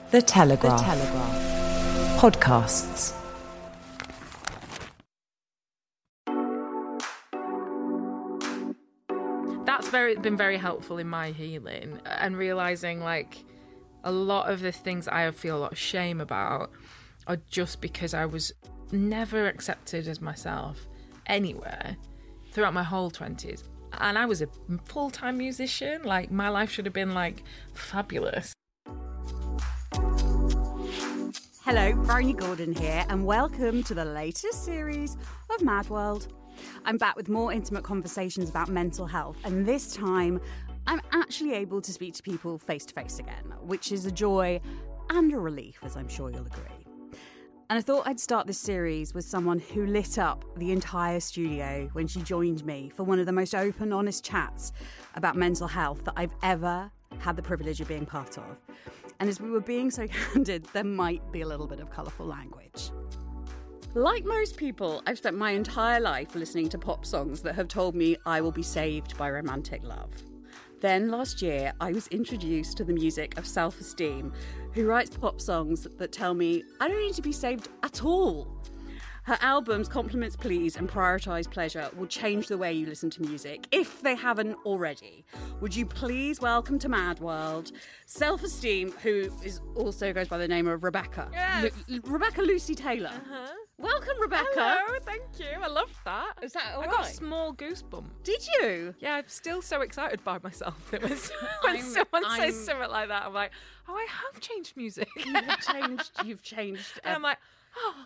The Telegraph. The Telegraph. Podcasts. That's been very helpful in my healing, and realising like a lot of the things I feel a lot of shame about are just because I was never accepted as myself anywhere throughout my whole 20s. And I was a full-time musician. Like, my life should have been like fabulous. Hello, Bryony Gordon here, and welcome to the latest series of Mad World. I'm back with more intimate conversations about mental health, and this time I'm actually able to speak to people face to face again, which is a joy and a relief, as I'm sure you'll agree. And I thought I'd start this series with someone who lit up the entire studio when she joined me for one of the most open, honest chats about mental health that I've ever had the privilege of being part of. And as we were being so candid, there might be a little bit of colourful language. Like most people, I've spent my entire life listening to pop songs that have told me I will be saved by romantic love. Then last year, I was introduced to the music of Self-Esteem, who writes pop songs that tell me I don't need to be saved at all. Her albums Compliments Please and Prioritise Pleasure will change the way you listen to music, if they haven't already. Would you please welcome to Mad World Self-Esteem, who also goes by the name of Rebecca. Yes. Rebecca Lucy Taylor. Uh-huh. Welcome, Rebecca. Hello, thank you. I loved that. Is that all I right? got a small goosebump. Did you? Yeah, I'm still so excited by myself. It was when someone says something like that, I'm like, oh, I have changed music. You've changed. And I'm like, oh.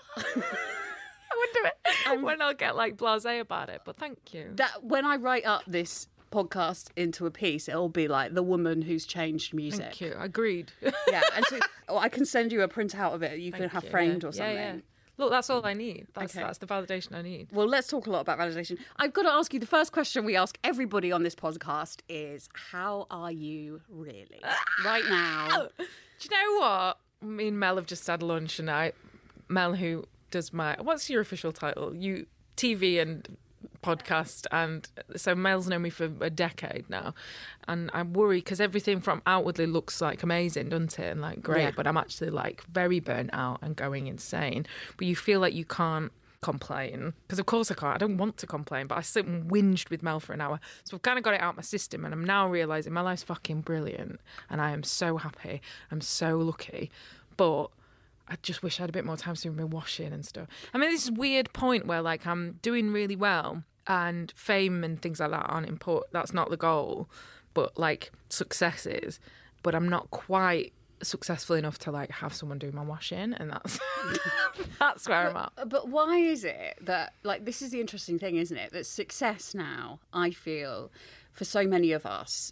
I wonder when I'll get like blasé about it, but thank you. That when I write up this podcast into a piece, it'll be like the woman who's changed music. Thank you. Agreed. Yeah, and so I can send you a printout of it. You can have framed or something. Yeah. Look, that's all I need. That's Okay. the validation I need. Well, let's talk a lot about validation. I've got to ask you, the first question we ask everybody on this podcast is, how are you really right now? Do you know what? Me and Mel have just had lunch, and Mel, who does what's your official title? You TV and podcast, and so Mel's known me for a decade now, and I'm worried because everything from outwardly looks like amazing, doesn't it? And like great, Yeah. but I'm actually like very burnt out and going insane. But you feel like you can't complain, because of course I can't. I don't want to complain, but I sit and whinged with Mel for an hour, so I've kind of got it out of my system, and I'm now realising my life's fucking brilliant, and I am so happy. I'm so lucky, but I just wish I had a bit more time to do my washing and stuff. I mean, this weird point where like I'm doing really well and fame and things like that aren't important. That's not the goal, but like success is. But I'm not quite successful enough to like have someone do my washing, and that's where I'm at. But why is it that, like, this is the interesting thing, isn't it? That success now, I feel, for so many of us,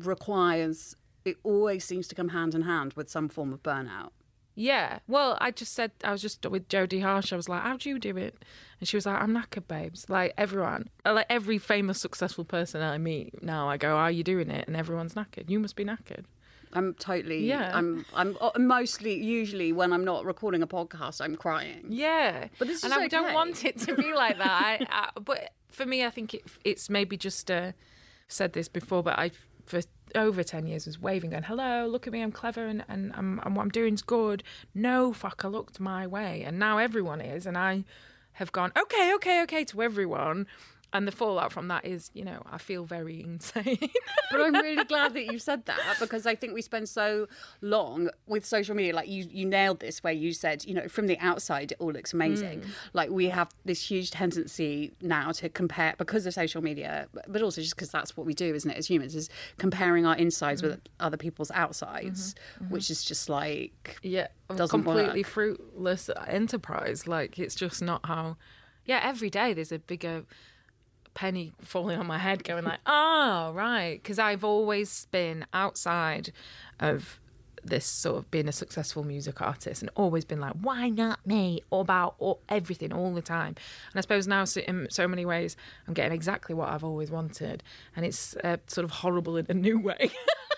it always seems to come hand in hand with some form of burnout. Yeah, well, I was just with Jodie Harsh. I was like, how do you do it? And she was like, I'm knackered, babes. Like everyone, like every famous, successful person I meet now, I go, are you doing it? And everyone's knackered. You must be knackered. I'm totally, Yeah. I'm mostly, usually when I'm not recording a podcast, I'm crying. Yeah. But this is and I don't okay. want it to be like that. But for me, I think it's maybe just, I've said this before, but for over 10 years was waving, going, hello, look at me, I'm clever, and what I'm doing is good. No, fuck, I looked my way. And now everyone is, and I have gone, okay to everyone. And the fallout from that is, I feel very insane. But I'm really glad that you said that, because I think we spend so long with social media. Like you nailed this, where you said, from the outside, it all looks amazing. Like we have this huge tendency now to compare, because of social media, but also just because that's what we do, isn't it, as humans, is comparing our insides with other people's outsides, which is just like, doesn't completely work. fruitless enterprise. Like it's just not how. Yeah, every day there's a bigger penny falling on my head going like, oh, right. Because I've always been outside of this sort of being a successful music artist and always been like, why not me? About everything all the time. And I suppose now in so many ways I'm getting exactly what I've always wanted. And it's sort of horrible in a new way.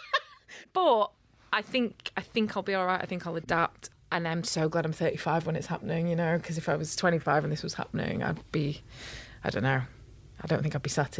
But I think I'll be all right. I think I'll adapt. And I'm so glad I'm 35 when it's happening, because if I was 25 and this was happening, I don't know. I don't think I'd be sat here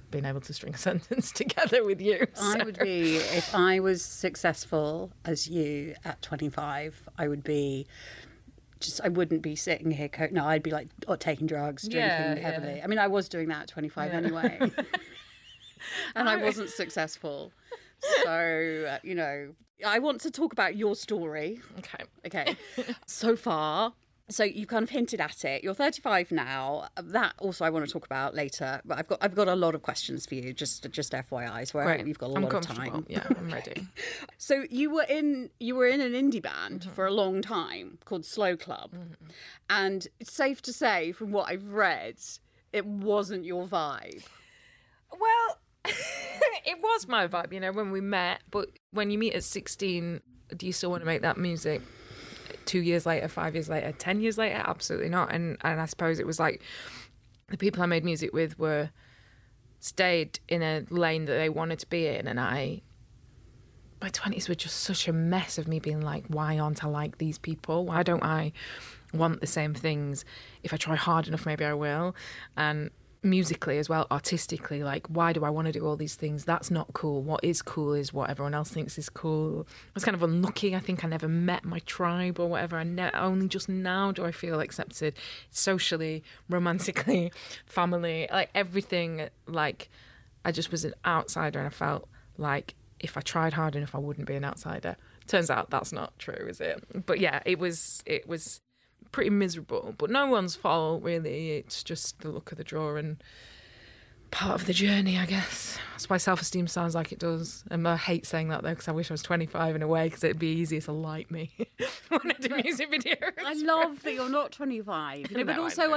been able to string a sentence together with you. So. I would be, if I was successful as you at 25, I would be I wouldn't be sitting here. No, I'd be like taking drugs, drinking heavily. Yeah. I mean, I was doing that at 25 anyway. And I wasn't successful. So, I want to talk about your story. Okay. So far. So you kind of hinted at it. You're 35 now. That also I want to talk about later. But I've got a lot of questions for you. Just FYI. So I hope you've got a lot of time. Yeah, I'm ready. So you were in an indie band for a long time called Slow Club, and it's safe to say from what I've read, it wasn't your vibe. Well, it was my vibe, when we met. But when you meet at 16, do you still want to make that music? 2 years later, 5 years later, 10 years later? Absolutely not. And I suppose it was like the people I made music with stayed in a lane that they wanted to be in. And my 20s were just such a mess of me being like, why aren't I like these people? Why don't I want the same things? If I try hard enough, maybe I will. And musically as well, artistically, like, why do I want to do all these things? That's not cool. What is cool is what everyone else thinks is cool. I was kind of unlucky. I think I never met my tribe or whatever. Only just now do I feel accepted socially, romantically, family, like everything. Like, I just was an outsider, and I felt like if I tried hard enough, I wouldn't be an outsider. Turns out that's not true, is it? But yeah, it was pretty miserable, but no one's fault really. It's just the luck of the draw and part of the journey, I guess. That's why self-esteem sounds like it does. And I hate saying that though, because I wish I was 25 in a way, because it'd be easier to like me when I do music videos. I love that you're not 25, but also I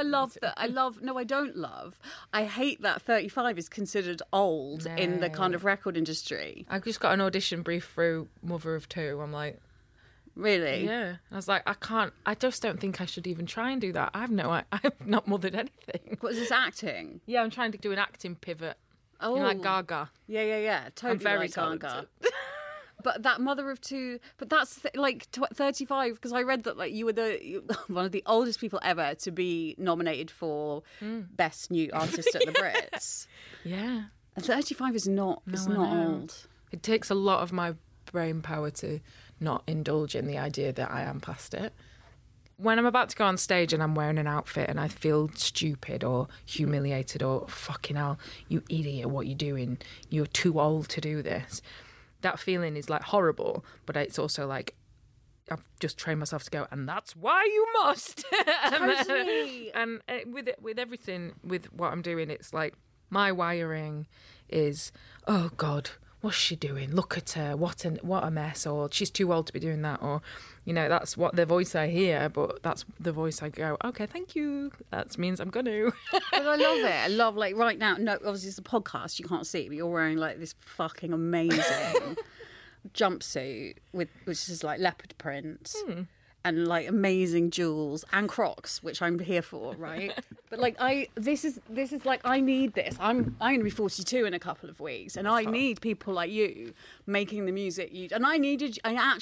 hate that 35 is considered old in the kind of record industry. I just got an audition brief through Mother of Two. I'm like, really? Yeah. I was like, I just don't think I should even try and do that. I've not mothered anything. What is this, acting? Yeah, I'm trying to do an acting pivot. Oh. Like Gaga. Yeah. Totally. I'm very like talented. Gaga. But that Mother of Two, but that's 35, because I read that like you were one of the oldest people ever to be nominated for Best New Artist at the Brits. Yeah. And 35 is not old. It takes a lot of my brain power to not indulge in the idea that I am past it. When I'm about to go on stage and I'm wearing an outfit and I feel stupid or humiliated or fucking hell, you idiot, what you doing? You're too old to do this. That feeling is like horrible, but it's also like I've just trained myself to go, and that's why you must. Totally. And with everything, with what I'm doing, it's like my wiring is, oh God, what's she doing? Look at her. What a mess. Or she's too old to be doing that. Or, that's what the voice I hear, but that's the voice I go, okay, thank you. That means I'm going to. But I love it. I love, like, right now, no, obviously it's a podcast, you can't see it, but you're wearing, like, this fucking amazing jumpsuit, which is, like, leopard print. And like amazing jewels and Crocs, which I'm here for, right? But like this is like I need this. I'm going to be 42 in a couple of weeks, and I need people like you making the music you. And I needed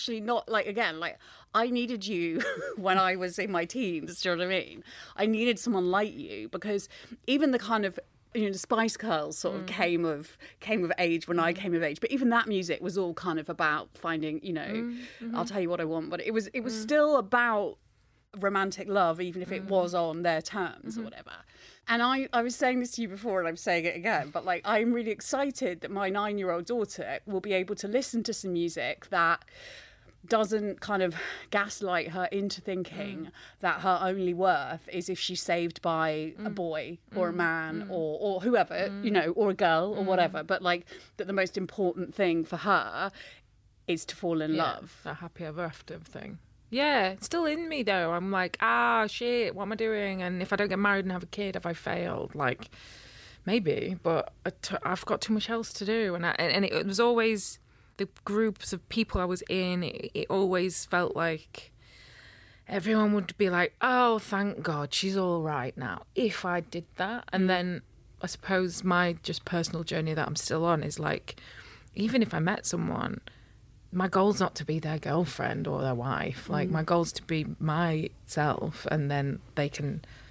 you when I was in my teens. Do you know what I mean? I needed someone like you, because even the kind of the Spice Girls sort of came of age when I came of age, but even that music was all kind of about finding, I'll tell you what I want, but it was still about romantic love, even if it was on their terms or whatever. And I was saying this to you before, and I'm saying it again, but like I'm really excited that my 9-year-old daughter will be able to listen to some music that doesn't kind of gaslight her into thinking that her only worth is if she's saved by a boy or a man or whoever, or a girl or whatever. But like that the most important thing for her is to fall in love. That happy ever after thing. Yeah, it's still in me though. I'm like, shit, what am I doing? And if I don't get married and have a kid, have I failed? Like, maybe, but I've got too much else to do. And it was always the groups of people I was in, it always felt like everyone would be like, oh, thank God, she's all right now, if I did that. And then I suppose my just personal journey that I'm still on is like, even if I met someone, my goal's not to be their girlfriend or their wife. Like, my goal's to be myself, and then they can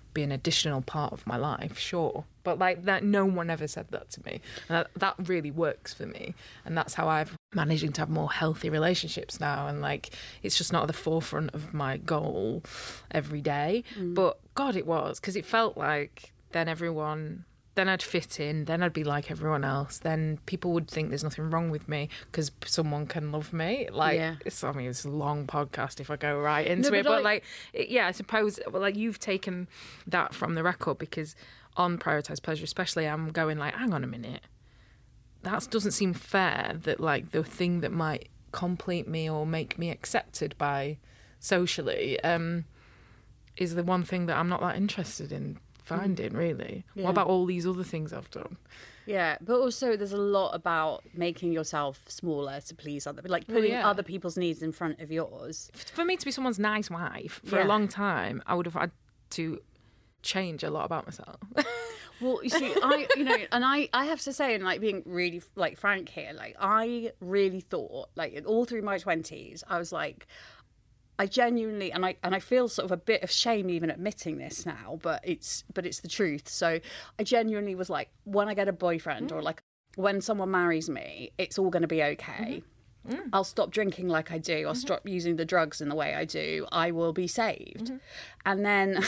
be an additional part of my life, sure. But like that, no one ever said that to me. And that really works for me. And that's how I've managing to have more healthy relationships now. And like, it's just not at the forefront of my goal every day. But God, it was, because it felt like then I'd fit in, then I'd be like everyone else. Then people would think there's nothing wrong with me because someone can love me. Like, it's a long podcast if I go right into it. But I suppose, like, you've taken that from the record, because on Prioritise Pleasure especially, I'm going like, hang on a minute. That doesn't seem fair that, like, the thing that might complete me or make me accepted by socially is the one thing that I'm not that interested in finding, really. Yeah. What about all these other things I've done? Yeah, but also there's a lot about making yourself smaller to please other, like putting other people's needs in front of yours. For me to be someone's nice wife for a long time, I would have had to change a lot about myself. Well, you see, I have to say, and like being really like frank here, like I really thought, like all through my 20s, I was like, I genuinely, and I feel sort of a bit of shame even admitting this now, but it's the truth. So I genuinely was like, when I get a boyfriend or like when someone marries me, it's all going to be okay. I'll stop drinking like I do. I'll stop using the drugs in the way I do. I will be saved. And then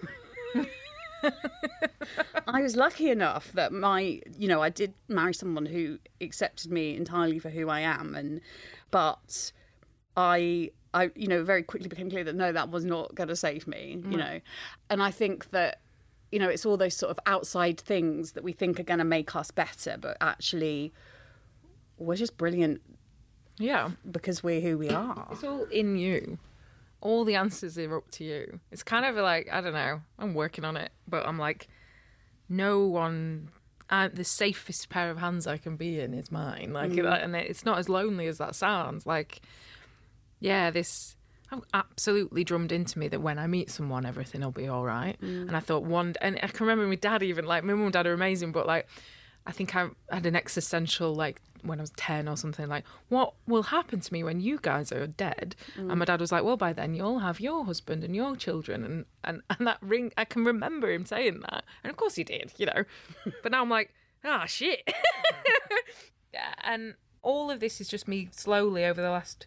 I was lucky enough that I did marry someone who accepted me entirely for who I am, but I very quickly became clear that no, that was not going to save me, you know. And I think that, it's all those sort of outside things that we think are going to make us better, but actually we're just brilliant. Yeah. Because we're who we are. It's all in you. All the answers are up to you. It's kind of like, I don't know, I'm working on it, but I'm like, no one... the safest pair of hands I can be in is mine. Like, and it's not as lonely as that sounds. Like... Yeah, I'm absolutely drummed into me that when I meet someone, everything will be all right. And I thought and I can remember my dad even, like, my mum and dad are amazing, but, like, I think I had an existential, like, when I was 10 or something, like, what will happen to me when you guys are dead? And my dad was like, well, by then you'll have your husband and your children. And that ring, I can remember him saying that. And of course he did, But now I'm like, shit. Yeah, and all of this is just me slowly over the last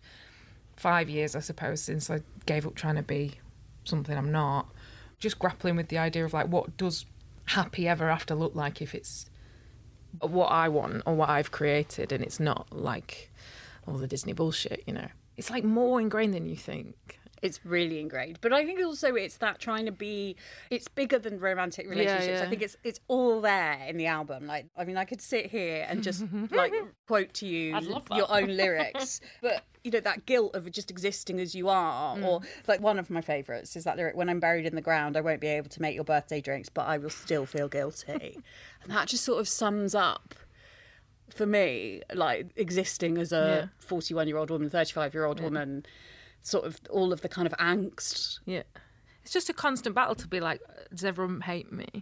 5 years, I suppose, since I gave up trying to be something I'm not, just grappling with the idea of, like, what does happy ever after look like if it's what I want or what I've created and it's not like all the Disney bullshit, It's like more ingrained than you think. It's really ingrained. But I think also it's that trying to be... It's bigger than romantic relationships. I think it's all there in the album. Like, I mean, I could sit here and just, like, quote to you your own lyrics. But, that guilt of just existing as you are. Or, like, one of my favourites is that lyric, when I'm buried in the ground, I won't be able to make your birthday drinks, but I will still feel guilty. And that just sort of sums up, for me, like, existing as a 41-year-old woman, 35-year-old woman... sort of all of the kind of angst. Yeah. It's just a constant battle to be like, does everyone hate me?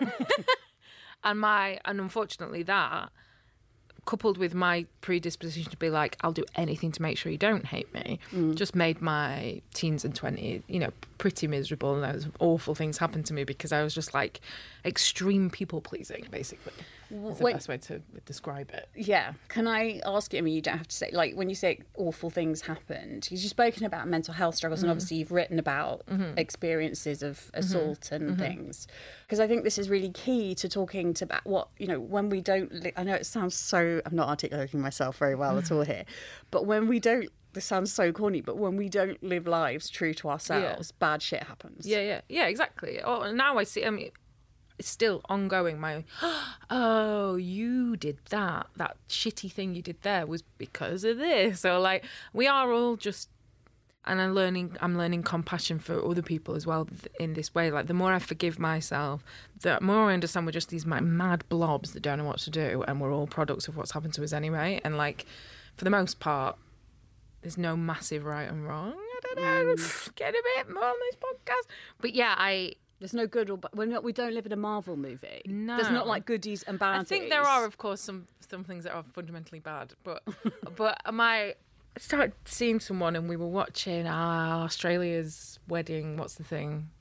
and unfortunately that, coupled with my predisposition to be like, I'll do anything to make sure you don't hate me, just made my teens and 20s, pretty miserable. And those awful things happened to me because I was just like extreme people pleasing, basically. That's the best way to describe it. Yeah. Can I ask you, I mean, you don't have to say, like, when you say awful things happened, because you've spoken about mental health struggles and obviously you've written about experiences of assault and things. Because I think this is really key to talking to about what, when we don't, I know it sounds so, I'm not articulating myself very well at all here, but when we don't, this sounds so corny, but when we don't live lives true to ourselves, bad shit happens. Yeah, exactly. Oh, now I see, I mean, it's still ongoing. Oh, you did that shitty thing you did there was because of this. So, like, we are all just, and I'm learning compassion for other people as well in this way. Like, the more I forgive myself, the more I understand we're just these mad blobs that don't know what to do, and we're all products of what's happened to us anyway. And, like, for the most part, there's no massive right and wrong. I don't know. Get a bit more on this podcast. But yeah, there's no good or bad. We don't live in a Marvel movie. No. There's not like goodies and baddies. I think there are, of course, some things that are fundamentally bad. But I started seeing someone and we were watching Australia's wedding, what's the thing?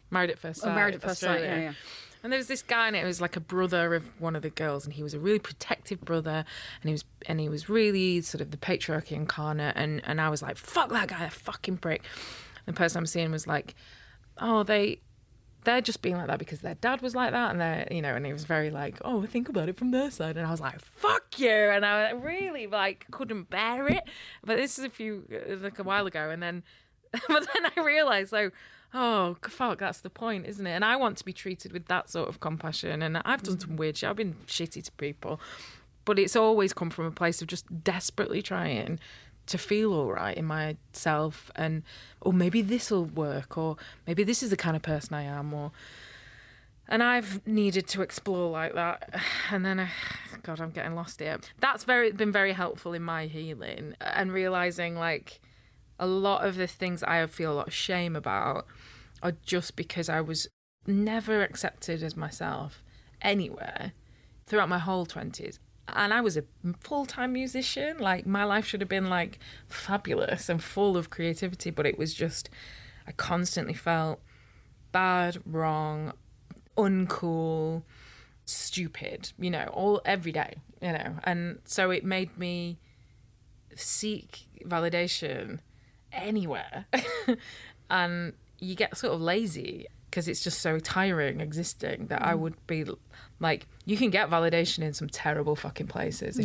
Married at First Sight. Married at First Sight, Australia. yeah. And there was this guy, and it was like a brother of one of the girls, and he was a really protective brother, and he was really sort of the patriarchy incarnate, and I was like, fuck that guy, a fucking prick. And the person I'm seeing was like, oh, they're just being like that because their dad was like that, and they're, you know, and he was very like, oh, think about it from their side, and I was like, fuck you, and I really like couldn't bear it. But this is a while ago, and then, but then I realised, oh, fuck, that's the point, isn't it? And I want to be treated with that sort of compassion. And I've done some weird shit. I've been shitty to people. But it's always come from a place of just desperately trying to feel all right in myself. And, or maybe this will work. Or maybe this is the kind of person I am. And I've needed to explore like that. And then, God, I'm getting lost here. That's been very helpful in my healing. And realising, like, a lot of the things I feel a lot of shame about are just because I was never accepted as myself anywhere throughout my whole 20s. And I was a full-time musician. Like, my life should have been, like, fabulous and full of creativity. But it was just, I constantly felt bad, wrong, uncool, stupid, you know, every day, you know. And so it made me seek validation anywhere. And you get sort of lazy because it's just so tiring existing that I would be like, you can get validation in some terrible fucking places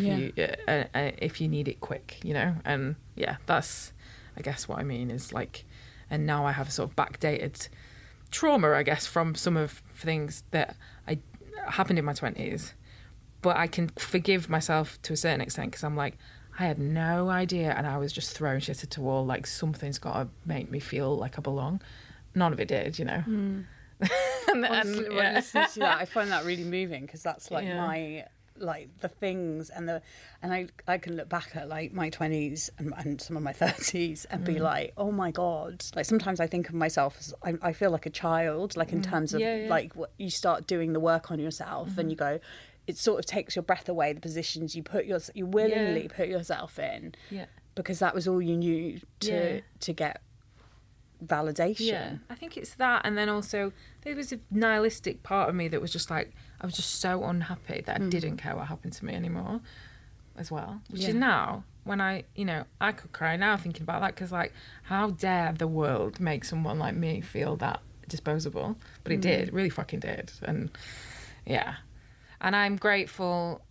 if you need it quick, you know. And yeah, that's, I guess, what I mean is like, and now I have a sort of backdated trauma, I guess, from some of things that happened in my 20s, but I can forgive myself to a certain extent because I'm like, I had no idea, and I was just throwing shit at a wall, like, something's got to make me feel like I belong. None of it did, you know. Honestly, when listening to that, I find that really moving, because that's like my, like, the things and I can look back at like my 20s and some of my 30s and be like, oh my God. Like, sometimes I think of myself as I feel like a child, like in terms of like what you start doing the work on yourself and you go, it sort of takes your breath away, the positions you willingly put yourself in, because that was all you knew to get validation. Yeah, I think it's that, and then also there was a nihilistic part of me that was just like, I was just so unhappy that I didn't care what happened to me anymore, as well. Which is now, when I could cry now thinking about that, because like, how dare the world make someone like me feel that disposable? But it did, it really fucking did, and yeah. And I'm grateful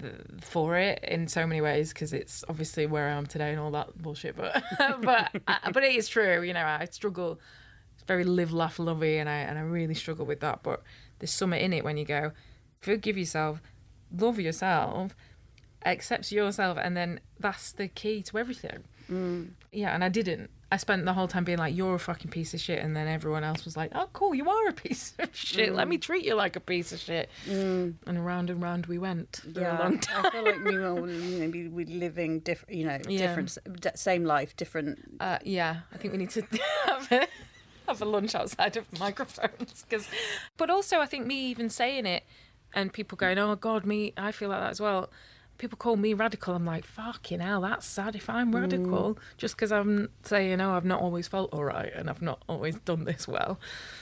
for it in so many ways, because it's obviously where I am today and all that bullshit. But but it is true, you know. I struggle. It's very live, laugh, lovey, and I really struggle with that. But there's something in it when you go, forgive yourself, love yourself, accept yourself, and then that's the key to everything. Yeah, and I didn't. I spent the whole time being like, you're a fucking piece of shit, and then everyone else was like, oh, cool, you are a piece of shit. Let me treat you like a piece of shit. And round we went for a long time. I feel like we were maybe we're living different, different, same life, different. Yeah, I think we need to have a lunch outside of microphones. But also, I think me even saying it and people going, oh God, I feel like that as well. People call me radical. I'm like, fucking hell, that's sad if I'm radical. Just because I'm saying, I've not always felt all right and I've not always done this well.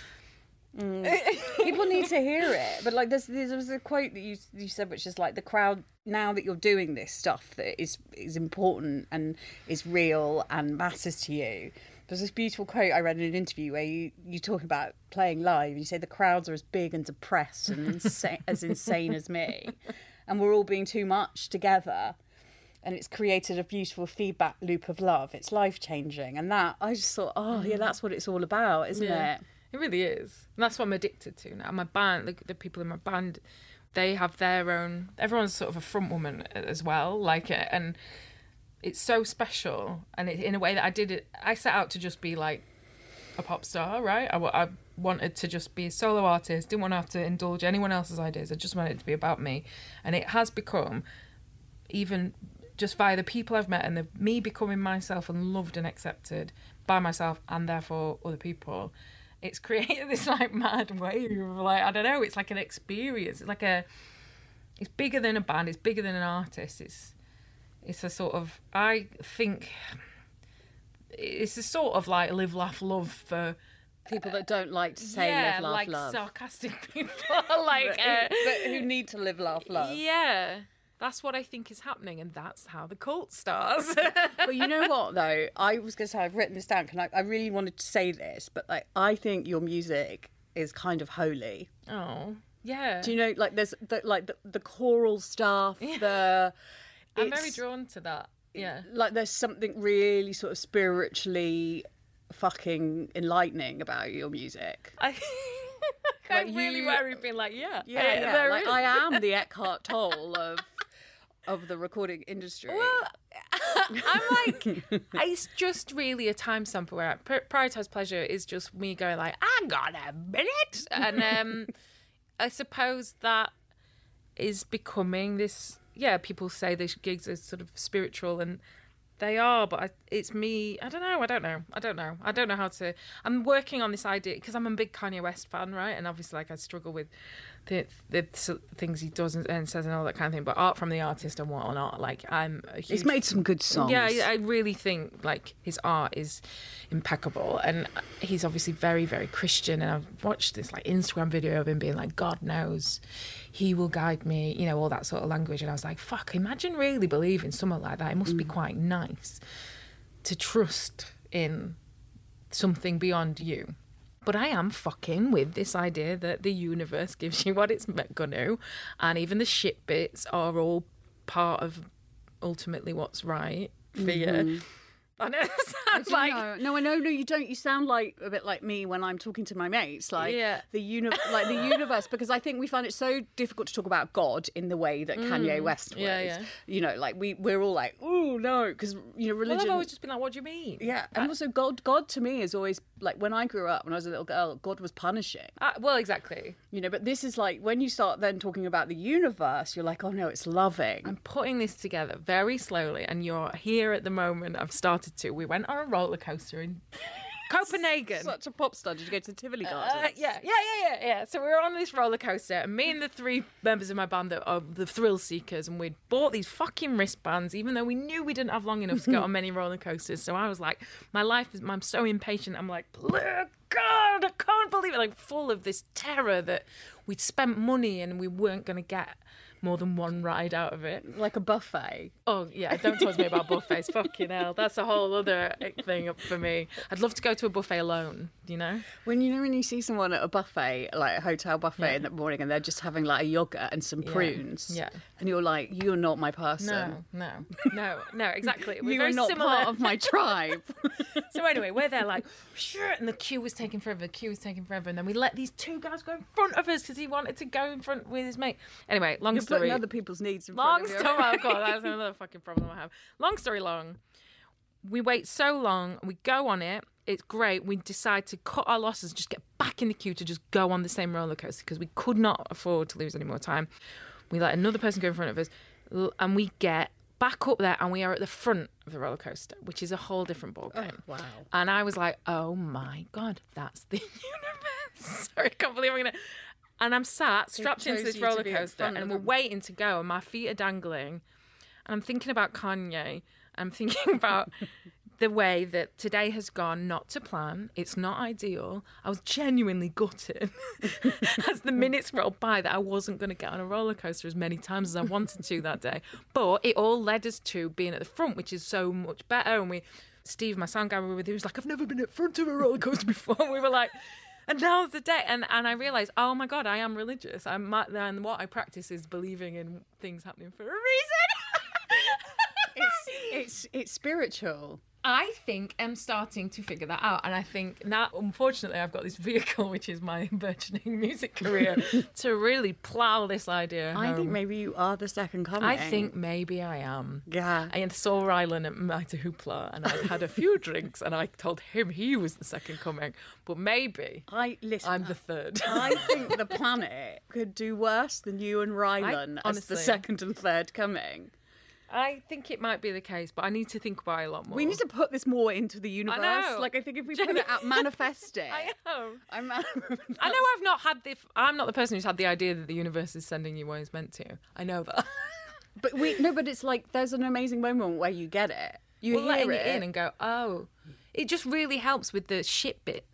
People need to hear it. But like, there was a quote that you said, which is like, the crowd, now that you're doing this stuff that is important and is real and matters to you. There's this beautiful quote I read in an interview where you talk about playing live and you say the crowds are as big and depressed and as insane as me. And we're all being too much together. And it's created a beautiful feedback loop of love. It's life-changing. And that, I just thought, that's what it's all about, isn't it? It really is. And that's what I'm addicted to now. My band, the people in my band, they have their own... Everyone's sort of a front woman as well. Like, and it's so special. And in a way that I set out to just be like a pop star, right? I wanted to just be a solo artist, didn't want to have to indulge anyone else's ideas. I just wanted it to be about me. And it has become, even just via the people I've met and me becoming myself and loved and accepted by myself and therefore other people, it's created this like mad wave of like, I don't know, it's like an experience. It's like it's bigger than a band, it's bigger than an artist. It's a sort of, I think it's a sort of like live, laugh, love for People that don't like to say live, laugh, like love. sarcastic people, like but who need to live, laugh, love. Yeah, that's what I think is happening, and that's how the cult starts. Well, you know what, though? I was going to say, I've written this down, I really wanted to say this, but like, I think your music is kind of holy. Oh, yeah. Do you know, like, there's the choral stuff, I'm very drawn to that. Yeah. Like, there's something really sort of spiritually fucking enlightening about your music. I really worry being like, yeah. there Like, is. I am the Eckhart Tolle of the recording industry. Well, I'm like, it's just really a time stamp where Prioritise Pleasure is just me going like, I got a minute. And I suppose that is becoming this, people say these gigs are sort of spiritual, and they are, but it's me. I don't know how to. I'm working on this idea because I'm a big Kanye West fan, right? And obviously, like, I struggle with the things he does and says and all that kind of thing. But art from the artist and whatnot, like, I'm a huge... He's made some good songs. Yeah, I really think like his art is impeccable, and he's obviously very, very Christian. And I've watched this like Instagram video of him being like, God knows he will guide me, you know, all that sort of language. And I was like, fuck, imagine really believing something like that. It must be quite nice to trust in something beyond you. But I am fucking with this idea that the universe gives you what it's gonna, and even the shit bits are all part of ultimately what's right for you. I know it sounds like... No, I know you don't. You sound like a bit like me when I'm talking to my mates, like the universe, because I think we find it so difficult to talk about God in the way that Kanye West was. Yeah. You know, like we're all like, oh no, because you know, religion. Well, I've always just been like, what do you mean? Yeah, and also God to me is always like, when I grew up, when I was a little girl, God was punishing. Well, exactly. You know, but this is like, when you start then talking about the universe, you're like, oh no, it's loving. I'm putting this together very slowly, and you're here at the moment. I've started to. We went on a roller coaster in Copenhagen. Such a pop star. Did you go to the Tivoli Gardens? Yeah. So we were on this roller coaster, and me and the three members of my band that are the thrill seekers, and we'd bought these fucking wristbands, even though we knew we didn't have long enough to get on many roller coasters. So I was like, I'm so impatient. I'm like, God, I can't believe it. Like, full of this terror that we'd spent money and we weren't going to get more than one ride out of it. Like a buffet. Oh, yeah, don't talk to me about buffets. Fucking hell. That's a whole other thing up for me. I'd love to go to a buffet alone, you know? When you see someone at a buffet, like a hotel buffet in the morning, and they're just having like a yogurt and some prunes. Yeah. And you're like, you're not my person. No, exactly. We're you very are not similar. part of my tribe. So anyway, we're there like, sure, and the queue was taking forever, and then we let these two guys go in front of us because he wanted to go in front with his mate. Anyway, long story. Putting other people's needs in front of you. Oh God, that's another fucking problem I have. Long story long, we wait so long, we go on it. It's great. We decide to cut our losses, just get back in the queue to just go on the same roller coaster because we could not afford to lose any more time. We let another person go in front of us, and we get back up there, and we are at the front of the roller coaster, which is a whole different ballgame. Oh, wow. And I was like, oh my God, that's the universe. Sorry, I can't believe I'm going to... And I'm sat, strapped into this roller coaster, and we're waiting to go, and my feet are dangling. And I'm thinking about Kanye. I'm thinking about the way that today has gone not to plan. It's not ideal. I was genuinely gutted as the minutes rolled by that I wasn't going to get on a roller coaster as many times as I wanted to that day. But it all led us to being at the front, which is so much better. And Steve, my sound guy, we were with, he was like, I've never been at front of a roller coaster before. And we were like... And now's the day, and I realised, oh my God, I am religious. And what I practice is believing in things happening for a reason. It's spiritual. I think I'm starting to figure that out, and I think now, unfortunately, I've got this vehicle, which is my burgeoning music career, to really plough this idea home. I think maybe you are the second coming. I think maybe I am. Yeah. I saw Rylan at Mitre Hoopla, and I had a few drinks, and I told him he was the second coming, but maybe I'm the third. I think the planet could do worse than you and Rylan as the second and third coming. I think it might be the case, but I need to think about it a lot more. We need to put this more into the universe. I know. Like, I think if we put it out, manifest it. I know. I know I've not had I'm not the person who's had the idea that the universe is sending you where it's meant to. I know that. But it's like there's an amazing moment where you get it. You hear letting it in and go, oh. It just really helps with the shit bits.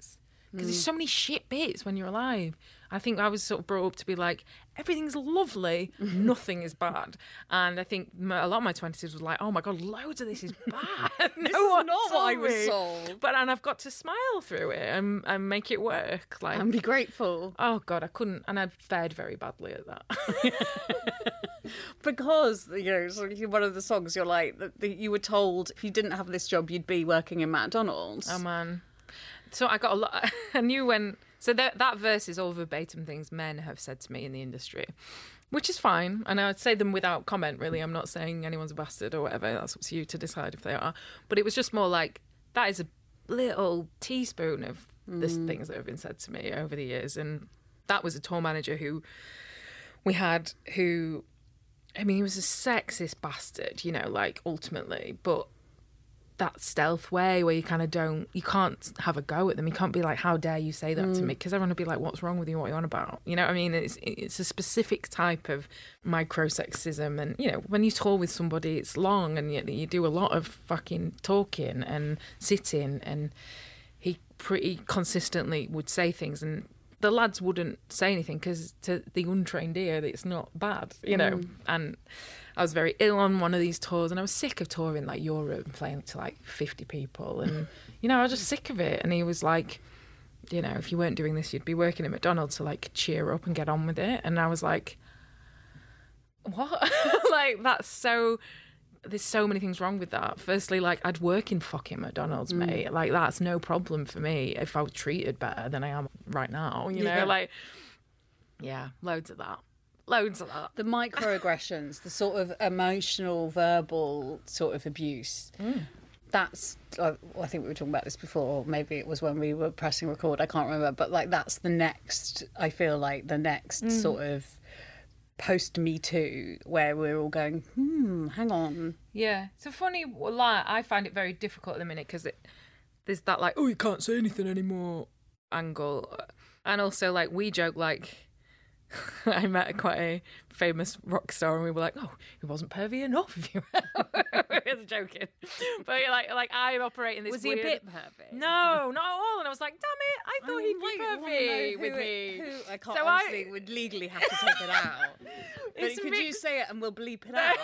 because there's so many shit bits when you're alive. I think I was sort of brought up to be like, everything's lovely, nothing is bad. And I think a lot of my 20s was like, oh my God, loads of this is bad. This is not what I was sold. And I've got to smile through it and make it work. Like, And be grateful. Oh God, I couldn't. And I fared very badly at that. Because, so one of the songs, you're like, you were told if you didn't have this job, you'd be working in McDonald's. Oh man. So I got a lot. I knew when. So that verse is all verbatim things men have said to me in the industry, which is fine. And I would say them without comment, really. I'm not saying anyone's a bastard or whatever. That's up to you to decide if they are. But it was just more like, that is a little teaspoon of the things that have been said to me over the years. And that was a tour manager who we had who, I mean, he was a sexist bastard, like ultimately, but that stealth way where you kind of you can't have a go at them. You can't be like, how dare you say that to me? Because everyone will be like, what's wrong with you? What are you on about? You know what I mean? It's a specific type of micro-sexism. And, when you tour with somebody, it's long and you do a lot of fucking talking and sitting. And he pretty consistently would say things, and the lads wouldn't say anything because to the untrained ear, it's not bad, And I was very ill on one of these tours, and I was sick of touring like Europe and playing to like 50 people, and I was just sick of it. And he was like, if you weren't doing this, you'd be working at McDonald's, so like cheer up and get on with it. And I was like, what? Like, that's so. There's so many things wrong with that. Firstly, like, I'd work in fucking McDonald's, mate. Like, that's no problem for me if I was treated better than I am right now, you know? Like, yeah, loads of that. The microaggressions, the sort of emotional, verbal sort of abuse. That's, I think we were talking about this before, maybe it was when we were pressing record, I can't remember, but like that's the next, I feel like the next sort of post-Me Too, where we're all going, hang on. Yeah, it's a funny lie. I find it very difficult at the minute because there's that like, oh, you can't say anything anymore angle. And also like we joke like, I met quite a famous rock star and we were like, oh, he wasn't pervy enough if you were. Just joking. But like I'm operating this Was weird... he a bit pervy? No, not at all. And I was like, damn it, I thought he'd be pervy with me. I can't, so honestly, would legally have to take it out. But could you say it and we'll bleep it out?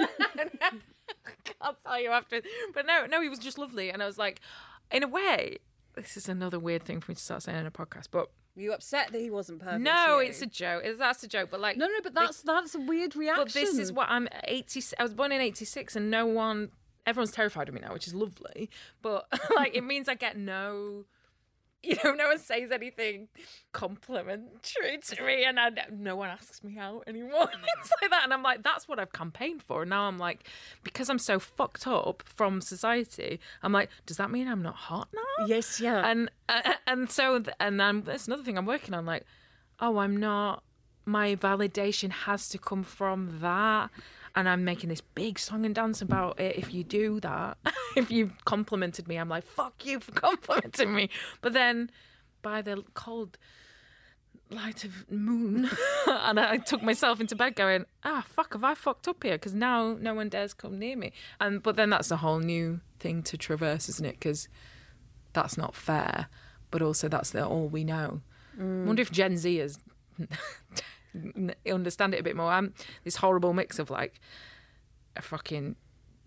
I'll tell you after. But no, he was just lovely. And I was like, in a way, this is another weird thing for me to start saying in a podcast, but were you upset that he wasn't perfect? No, it's a joke. That's a joke. But like, no, but that's a weird reaction. But this is what I'm 80. I was born in 86, and everyone's terrified of me now, which is lovely. But like, it means I get no one says anything complimentary to me, and no one asks me out anymore. Things like that, and I'm like, that's what I've campaigned for. And now I'm like, because I'm so fucked up from society, I'm like, does that mean I'm not hot now? Yes, yeah. And so that's another thing I'm working on. Like, oh, I'm not. My validation has to come from that. And I'm making this big song and dance about it. If you do that, if you complimented me, I'm like, fuck you for complimenting me. But then by the cold light of moon, and I took myself into bed going, fuck, have I fucked up here? Because now no one dares come near me. But then that's a whole new thing to traverse, isn't it? Because that's not fair. But also that's all we know. I wonder if Gen Zers understand it a bit more. I'm this horrible mix of like a fucking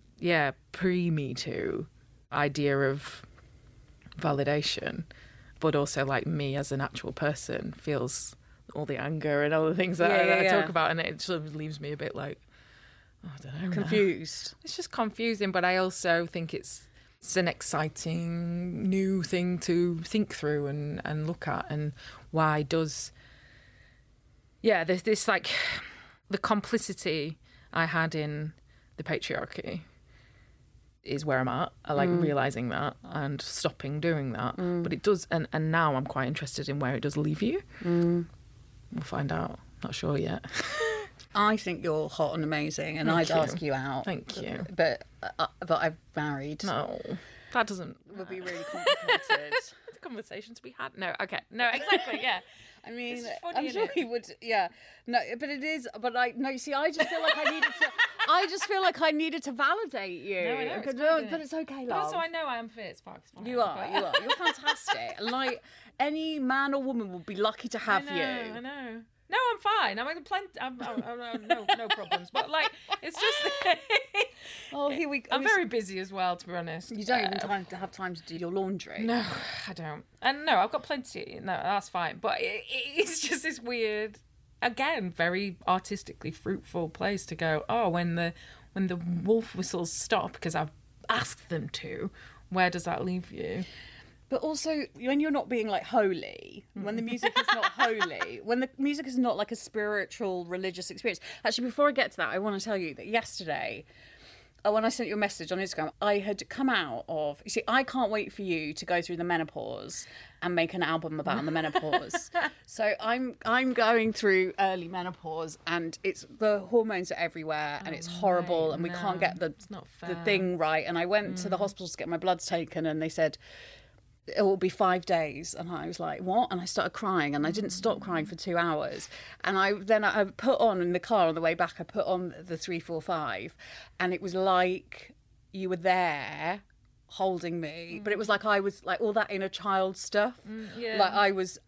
pre-Me Too idea of validation, but also like me as an actual person feels all the anger and all the things that I talk about, and it sort of leaves me a bit like, I don't know, confused. It's just confusing, but I also think it's an exciting new thing to think through and look at, and why does there's this like the complicity I had in the patriarchy is where I'm at. I like realising that and stopping doing that. But it does, and now I'm quite interested in where it does leave you. We'll find out. Not sure yet. I think you're hot and amazing, and I'd ask you out. Thank you. But I'm married. No, that doesn't... would be really complicated. It's a conversation to be had. No, okay. No, exactly, yeah. I mean, I'm sure he would. Yeah, no, but it is. But you see, I just feel like I needed to validate you. No, I know. But it's okay, love. But also, I know I am fit. It's fine. You are. You're fantastic. Like, any man or woman would be lucky to have you. I know. No, I'm fine. I'm plenty. No problems. But like, it's just. Oh, here we go. I'm very busy as well, to be honest. You don't even have time to do your laundry. No, I don't. And no, I've got plenty. No, that's fine. But it's just this weird, again, very artistically fruitful place to go. Oh, when the wolf whistles stop because I've asked them to, where does that leave you? But also, when you're not being like holy, when the music is not holy, when the music is not like a spiritual, religious experience. Actually, before I get to that, I want to tell you that yesterday, when I sent you a message on Instagram, I had come out of... You see, I can't wait for you to go through the menopause and make an album about the menopause. So I'm going through early menopause, and it's the hormones are everywhere, and it's horrible, and we can't get the thing right. And I went to the hospital to get my bloods taken, and they said... it will be 5 days. And I was like, what? And I started crying, and I didn't stop crying for 2 hours. And I put on in the car on the way back, I put on the 345, and it was like you were there holding me, but it was like I was like all that inner child stuff. Like I was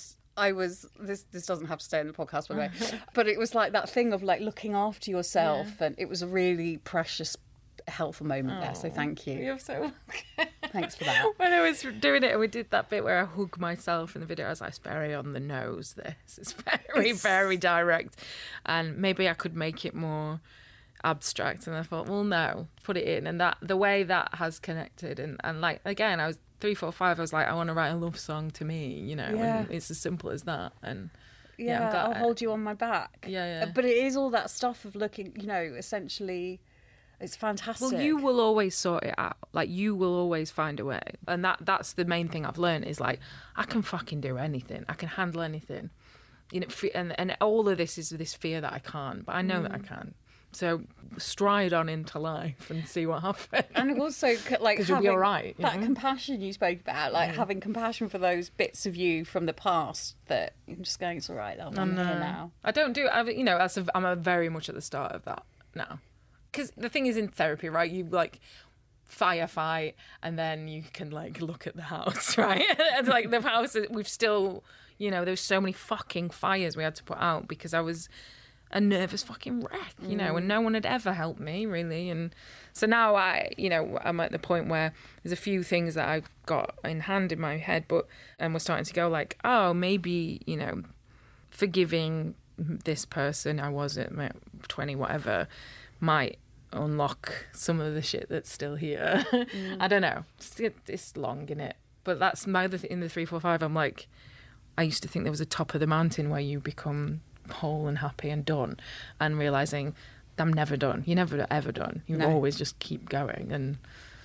this doesn't have to stay in the podcast, by the way, but it was like that thing of like looking after yourself, and it was a really precious helpful moment there, so thank you. You're so thanks for that. When I was doing it and we did that bit where I hug myself in the video, I was like, it's very on the nose, this. It's very direct, and maybe I could make it more abstract, and I thought, well, no, put it in. And that the way that has connected, and like, again, I was 345, I was like, I want to write a love song to me, you know, and it's as simple as that. And I'll hold you on my back. But it is all that stuff of looking, you know, essentially... It's fantastic. Well, you will always sort it out. Like, you will always find a way. And that's the main thing I've learned is, like, I can fucking do anything. I can handle anything. You know, and all of this is this fear that I can't. But I know that I can. So stride on into life and see what happens. And also, like, because you'll be all right. That compassion you spoke about, like having compassion for those bits of you from the past that you're just going, it's all right, I'm here now. I don't do it. You know, I'm very much at the start of that now. Because the thing is, in therapy, right, you like firefight and then you can like look at the house, right? And like the house, we've still, you know, there's so many fucking fires we had to put out because I was a nervous fucking wreck, you know, and no one had ever helped me really. And so now I'm at the point where there's a few things that I've got in hand in my head, and we're starting to go like, oh, maybe, you know, forgiving this person I was at 20, whatever, might unlock some of the shit that's still here. I don't know. It's long, innit? But that's my other thing in the 345. I'm like, I used to think there was a top of the mountain where you become whole and happy and done, and realising I'm never done. You're never ever done. You always just keep going, and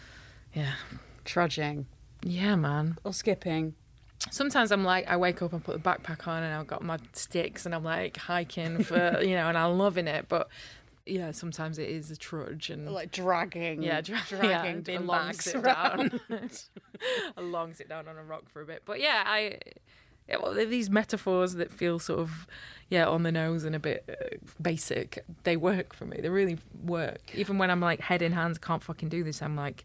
trudging. Yeah, man. Or skipping. Sometimes I'm like, I wake up and put the backpack on and I've got my sticks and I'm like hiking for, you know, and I'm loving it. But yeah, sometimes it is a trudge and like dragging. Yeah, dragging bin long bags sit down. A long sit down on a rock for a bit. But yeah, well, these metaphors that feel sort of on the nose and a bit basic, they work for me. They really work. Even when I'm like head in hands, can't fucking do this, I'm like,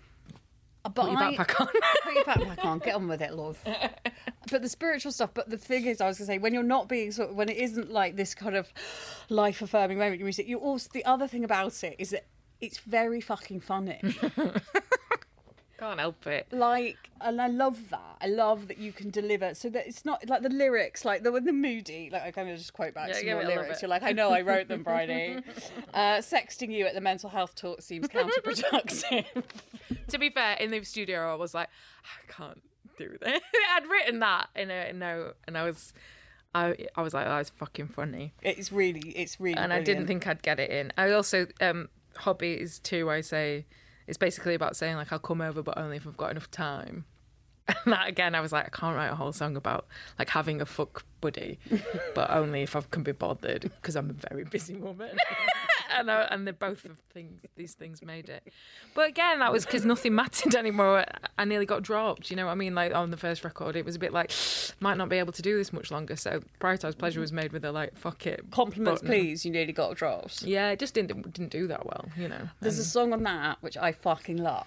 put your backpack on. Put your backpack on. Get on with it, love. But the spiritual stuff. But the thing is, I was going to say, when you're not being when it isn't like this kind of life affirming moment, you also, the other thing about it is that it's very fucking funny. Can't help it. Like, and I love that. I love that you can deliver so that it's not like the lyrics, like the moody. Like, I'm going to just quote back some more lyrics. You're like, I know I wrote them, Bridie. Sexting you at the mental health talk seems counterproductive. To be fair, in the studio, I was like, I can't do this. I'd written that in a note, and I was like, oh, that's fucking funny. It's really and brilliant. I didn't think I'd get it in. I also hobbies too. I say it's basically about saying like I'll come over, but only if I've got enough time. And that again, I was like, I can't write a whole song about like having a fuck buddy, but only if I can be bothered because I'm a very busy woman. And they're both of these things made it. But again, that was because nothing mattered anymore. I nearly got dropped, you know what I mean? Like on the first record, it was a bit like, might not be able to do this much longer. So Prioritised Pleasure was made with a like, fuck it. Compliments, button. please, you nearly got dropped. Yeah, it just didn't do that well, you know. There's a song on that, which I fucking love,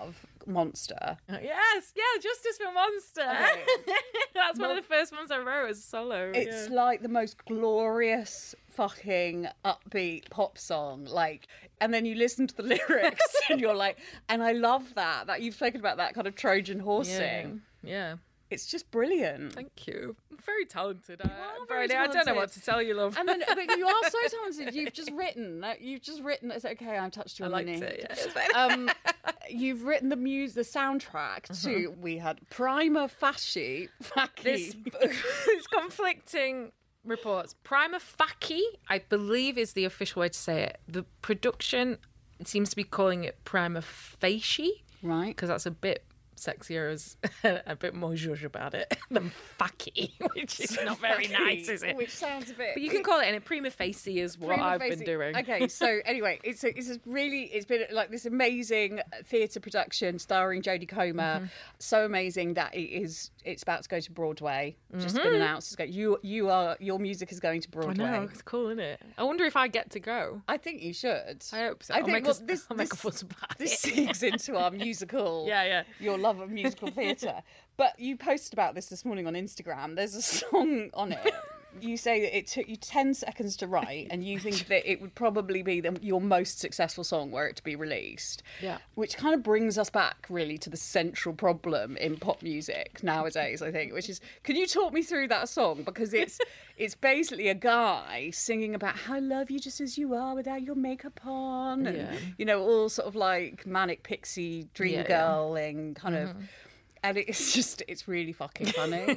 Monster. Yes, yeah, Justice for Monster. Okay. That's one of the first ones I wrote as solo. It's like the most glorious fucking upbeat pop song, like, and then you listen to the lyrics and you're like, and I love that you've spoken about that kind of Trojan horsing. Yeah. It's just brilliant. Thank you. I'm very talented. very Brody, I don't know talented. what to tell you, love. And then, but you are so talented. You've just written. It's okay. I touched you I on liked the knee. it. Yeah. You've written the soundtrack to. We had Prima Facie. This it's conflicting reports. Prima facie, I believe, is the official way to say it. The production seems to be calling it prima facie, Right. because that's a bit sexier, as a bit more zhuzh about it than facie, which is not very nice, is it? Which sounds a bit. But you can call it, and prima facie is what Prima I've facie. been doing. Okay, so anyway, it's been like this amazing theatre production starring Jodie Comer. So amazing that it's about to go to Broadway. Just been announced. It's your music is going to I Broadway. know, it's cool, isn't it? I wonder if I get to go. I think you should. I hope so. I I'll think make I'll make a fuss about this it. segues into our musical. Yeah. Your love of musical theatre. But you posted about this morning on Instagram. There's a song on it. You say that it took you 10 seconds to write, and you think that it would probably be your most successful song were it to be released. Yeah. Which kind of brings us back, really, to the central problem in pop music nowadays, I think, which is, can you talk me through that song? Because it's basically a guy singing about how I love you just as you are without your makeup on. And, all sort of like manic pixie dream girling kind of... And it's really fucking funny.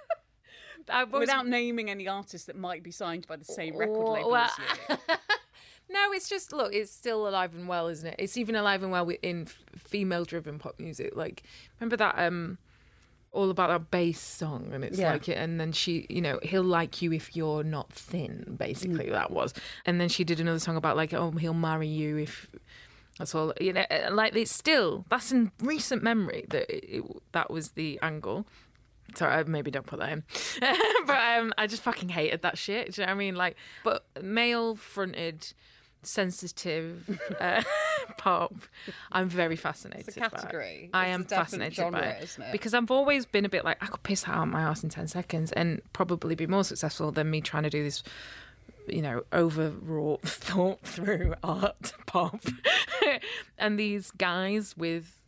Without naming any artists that might be signed by the same record label as you. No, it's just, look, it's still alive and well, isn't it? It's even alive and well in female-driven pop music. Like, remember that All About That Bass song? And it's like, and then she, he'll like you if you're not thin, basically, that was. And then she did another song about, like, oh, he'll marry you if... That's all, like, it's still, that's in recent memory that was the angle. Sorry, I maybe don't put that in. But I just fucking hated that shit. Do you know what I mean? Like, but male-fronted, sensitive pop, I'm very fascinated It's a category. by. I am fascinated genre, by it. isn't it? Because I've always been a bit like, I could piss that out my ass in 10 seconds and probably be more successful than me trying to do this, overwrought, thought through art pop. And these guys with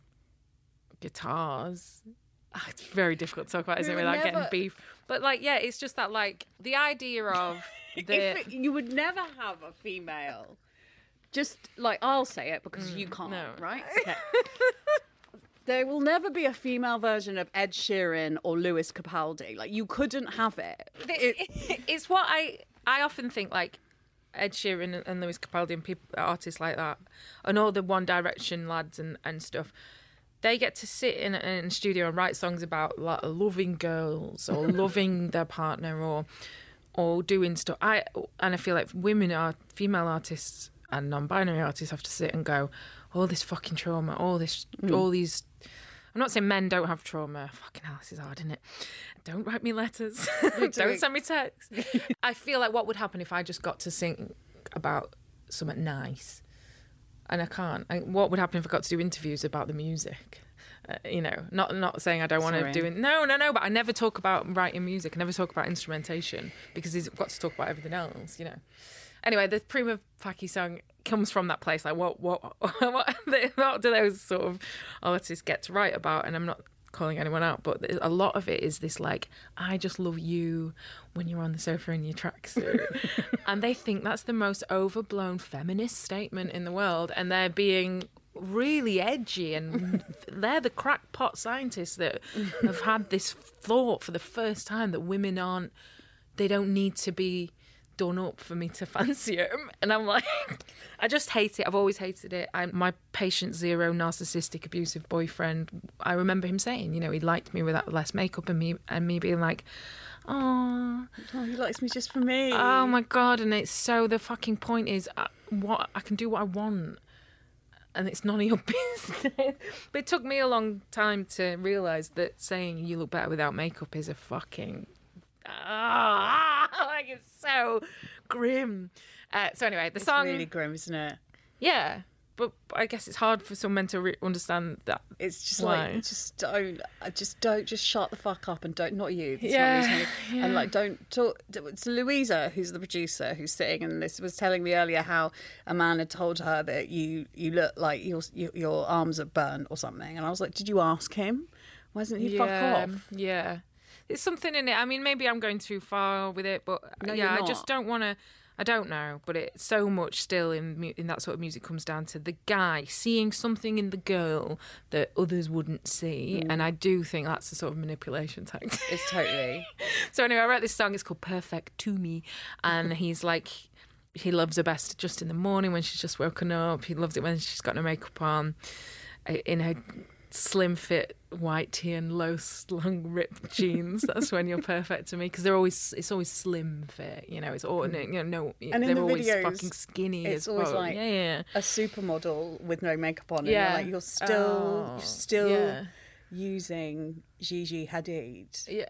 guitars, it's very difficult to talk about, isn't it, without getting beef. But it's just that, like, the idea of you would never have a female. Just like, I'll say it because you can't, right? Okay. There will never be a female version of Ed Sheeran or Lewis Capaldi. Like, you couldn't have it. It's what I often think, like, Ed Sheeran and Lewis Capaldi and artists like that, and all the One Direction lads and stuff, they get to sit in a studio and write songs about, like, loving girls or loving their partner or doing stuff. I feel like female artists and non-binary artists have to sit and go, all this fucking trauma, all these. I'm not saying men don't have trauma. Fucking hell, this is hard, isn't it? Don't write me letters. Don't send me texts. I feel like what would happen if I just got to sing about something nice, and I can't. What would happen if I got to do interviews about the music? Not saying I don't want to do it. No. But I never talk about writing music. I never talk about instrumentation because I've got to talk about everything else. Anyway, the Prima Facie song comes from that place. Like, what do those sort of artists get to write about? And I'm not calling anyone out, but a lot of it is this, like, I just love you when you're on the sofa in your tracksuit. And they think that's the most overblown feminist statement in the world. And they're being really edgy, and they're the crackpot scientists that have had this thought for the first time that women they don't need to be done up for me to fancy him. And I'm like, I just hate it. I've always hated it. My patient zero narcissistic abusive boyfriend, I remember him saying, he liked me without less makeup, and me being like, oh, he likes me just for me. Oh my God. And it's so, the fucking point is, I can do what I want, and it's none of your business. But it took me a long time to realise that saying you look better without makeup is a fucking... like, it's so grim. So anyway, the song... It's really grim, isn't it? Yeah. but I guess it's hard for some men to understand that. It's just Why? like, just shut the fuck up and don't, not you. That's Yeah, not me saying. And like, don't talk. It's Louisa, who's the producer, who's sitting, and this was telling me earlier how a man had told her that you look like your arms are burnt or something. And I was like, did you ask him? Why doesn't he fuck off? Yeah. There's something in it. I mean, maybe I'm going too far with it, but No, yeah, you're I just not. don't want to. I don't know, but it so much still in that sort of music comes down to the guy seeing something in the girl that others wouldn't see, and I do think that's a sort of manipulation tactic. It's totally. So anyway, I wrote this song. It's called "Perfect to Me," and he's like, he loves her best just in the morning when she's just woken up. He loves it when she's got no makeup on, in her slim fit white tee and low slung ripped jeans. That's when you're perfect to me, because it's always slim fit, you know. It's all And in they're the always videos, fucking skinny. it's as always fuck. like yeah. a supermodel with no makeup on. Yeah. And you're still yeah. using Gigi Hadid. Yeah.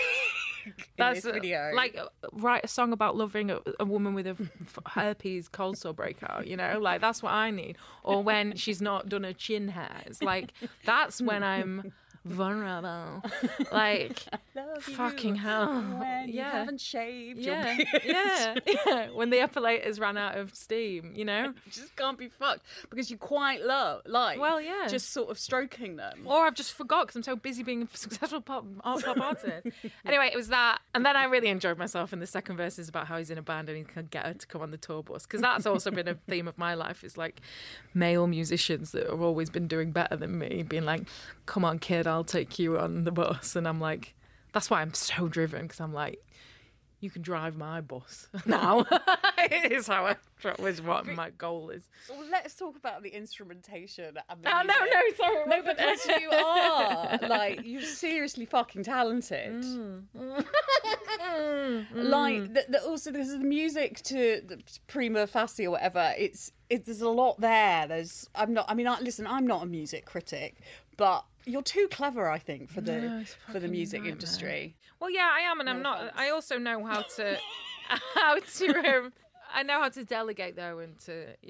In this video. Like, write a song about loving a woman with a herpes cold sore breakout, you know? Like, that's what I need. Or when she's not done her chin hair. It's like, that's when I'm vulnerable. Like, Love you fucking hell. when you Yeah. haven't shaved your Yeah, beard. yeah. When the epilators ran out of steam, you know? You just can't be fucked because you quite like Well, yeah. just sort of stroking them. Or I've just forgot because I'm so busy being a successful pop artist. Anyway, it was that. And then I really enjoyed myself. And the second verse is about how he's in a band and he can get her to come on the tour bus. Because that's also been a theme of my life. It's like male musicians that have always been doing better than me being like, come on, kid, I'll take you on the bus. And I'm like, that's why I'm so driven, because I'm like, you can drive my bus now. It is how is what my goal is. Well, let's talk about the instrumentation and the Oh, no, music. sorry. No, because you are like, you're seriously fucking talented. Like also there's the music to the Prima Facie or whatever. There's a lot there. I'm not a music critic, but you're too clever, I think, for the music industry. Well, yeah, I am, and I'm not. I also know how to I know how to delegate though, and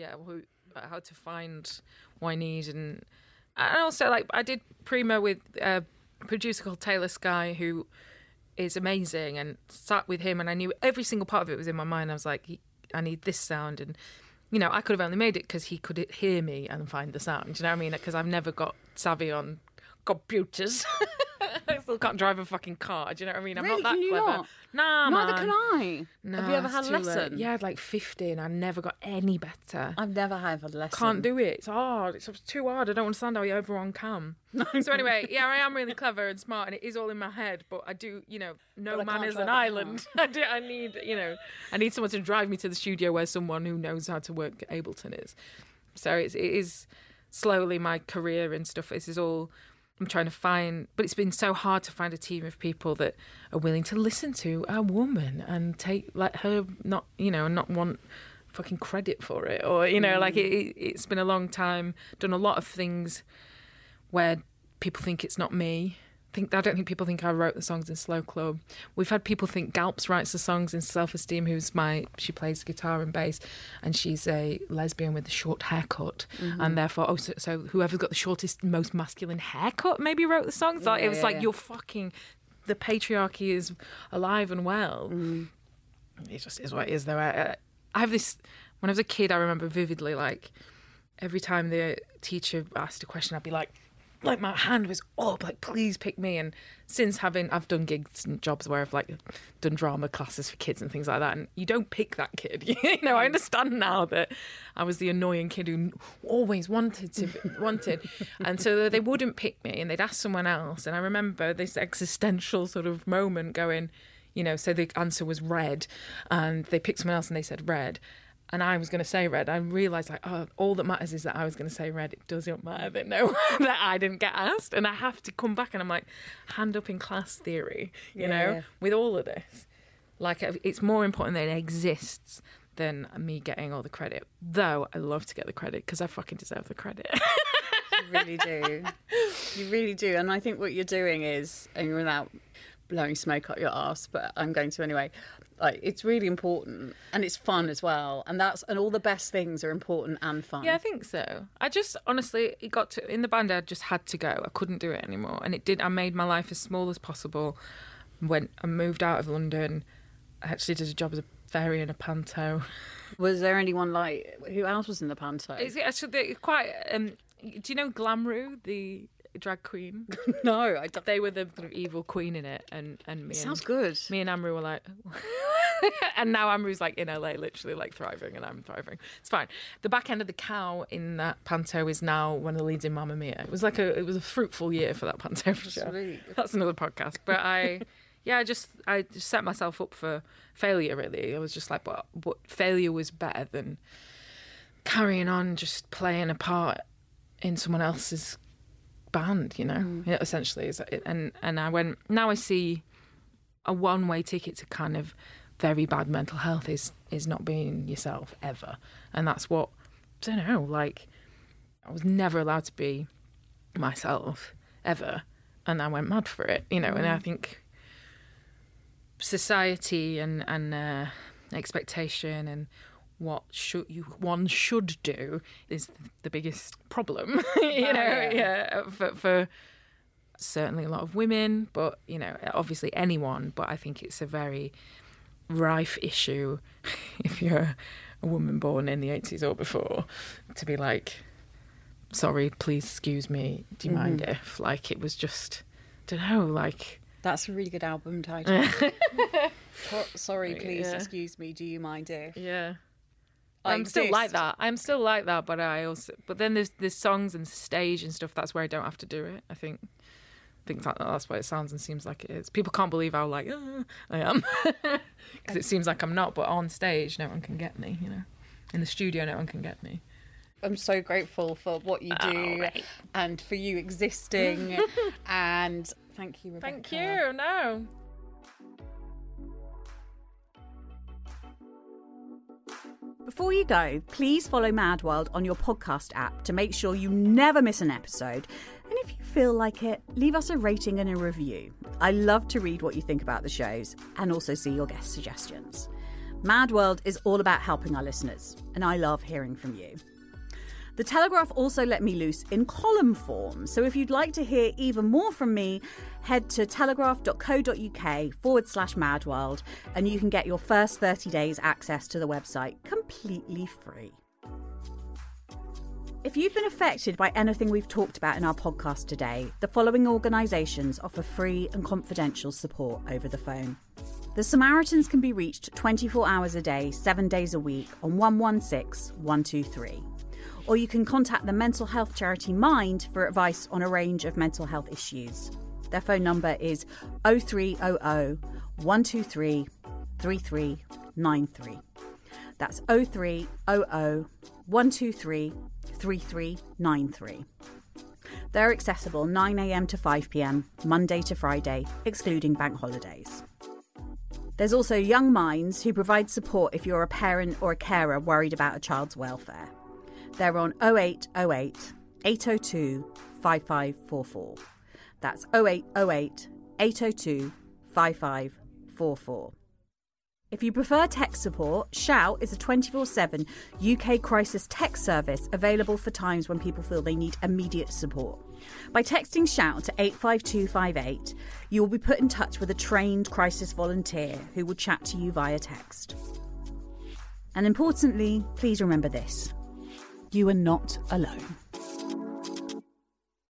how to find what I need, and also like I did Prima with a producer called Taylor Sky, who is amazing, and sat with him, and I knew every single part of it was in my mind. I was like, I need this sound, and you know, I could have only made it because he could hear me and find the sound. You know what I mean? Because I've never got savvy on computers. I still can't drive a fucking car. Do you know what I mean? I'm Really? not that Can you clever. not? Nah, Neither man. can I. No, Have you ever it's had a too late. lesson? Yeah, I'd like 50 and I never got any better. I've never had a lesson. Can't do it. It's hard. It's too hard. I don't understand how everyone can. So anyway, yeah, I am really clever and smart, and it is all in my head. But I do, you know, no But I man can't is an drive a island. I need, you know, I need someone to drive me to the studio where someone who knows how to work Ableton is. So it is slowly my career and stuff. This is all I'm trying to find, but it's been so hard to find a team of people that are willing to listen to a woman and let her not want fucking credit for it, or you know, like it's been a long time. Done a lot of things where people think it's not me. I don't think people think I wrote the songs in Slow Club. We've had people think Galps writes the songs in Self Esteem, she plays guitar and bass, and she's a lesbian with a short haircut, and therefore, so whoever's got the shortest, most masculine haircut maybe wrote the songs. Like, it was like, you're fucking, the patriarchy is alive and well. It just is what it is, though. I have this, when I was a kid, I remember vividly, like, every time the teacher asked a question, I'd be like my hand was up, like, please pick me. And since I've done gigs and jobs where I've like done drama classes for kids and things like that, and you don't pick that kid. You know, I understand now that I was the annoying kid who always wanted. And so they wouldn't pick me and they'd ask someone else. And I remember this existential sort of moment going, you know, so the answer was red and they picked someone else and they said red. And I was going to say red. I realised, like, oh, all that matters is that I was going to say red. It doesn't matter that that I didn't get asked. And I have to come back and I'm like, hand up in class theory, you know, with all of this. Like, it's more important that it exists than me getting all the credit. Though I love to get the credit because I fucking deserve the credit. You really do. You really do. And I think what you're doing is, and without blowing smoke up your arse, but I'm going to anyway. Like, it's really important, and it's fun as well. And all the best things are important and fun. Yeah, I think so. I just, honestly, it got to, in the band, I just had to go. I couldn't do it anymore. And it did, I made my life as small as possible. I moved out of London. I actually did a job as a fairy in a panto. Was there anyone who else was in the panto? It's actually quite, do you know Glamroo, the drag queen? No, I don't. They were the sort of evil queen in it, and me. Sounds good. Me and Amru were like, and now Amru's like in LA, literally like thriving, and I'm thriving. It's fine. The back end of the cow in that panto is now one of the leads in Mamma Mia. It was a fruitful year for that panto for sure. Really? That's another podcast. But I just set myself up for failure. Really, I was just like, but failure was better than carrying on just playing a part in someone else's band, essentially. And I went, now I see a one-way ticket to kind of very bad mental health is not being yourself ever. And that's what, I don't know, like, I was never allowed to be myself ever, and I went mad for it, and I think society and expectation and what one should do is the biggest problem, for certainly a lot of women, but obviously anyone. But I think it's a very rife issue if you're a woman born in the 80s or before, to be like, sorry, please excuse me, do you mind if, like, it was just, I don't know, like. That's a really good album title. Sorry, please excuse me, do you mind if? Yeah. I'm still like that, but then there's songs and stage and stuff, that's where I don't have to do it. I think that's why it sounds and seems like it is. People can't believe how like I am, because it seems like I'm not, but on stage no one can get me, in the studio no one can get me. I'm so grateful for what you do and for you existing. And thank you, Rebecca. Thank you. No. Before you go, please follow Mad World on your podcast app to make sure you never miss an episode. And if you feel like it, leave us a rating and a review. I love to read what you think about the shows and also see your guest suggestions. Mad World is all about helping our listeners, and I love hearing from you. The Telegraph also let me loose in column form, so if you'd like to hear even more from me, head to telegraph.co.uk/madworld and you can get your first 30 days access to the website completely free. If you've been affected by anything we've talked about in our podcast today, the following organisations offer free and confidential support over the phone. The Samaritans can be reached 24 hours a day, 7 days a week on 116 123. Or you can contact the mental health charity Mind for advice on a range of mental health issues. Their phone number is 0300 123 3393. That's 0300 123 3393. They're accessible 9 a.m. to 5 p.m, Monday to Friday, excluding bank holidays. There's also Young Minds, who provide support if you're a parent or a carer worried about a child's welfare. They're on 0808 802 5544. That's 0808 802 5544. If you prefer tech support, Shout is a 24/7 UK crisis tech service available for times when people feel they need immediate support. By texting Shout to 85258, you will be put in touch with a trained crisis volunteer who will chat to you via text. And importantly, please remember this: you are not alone.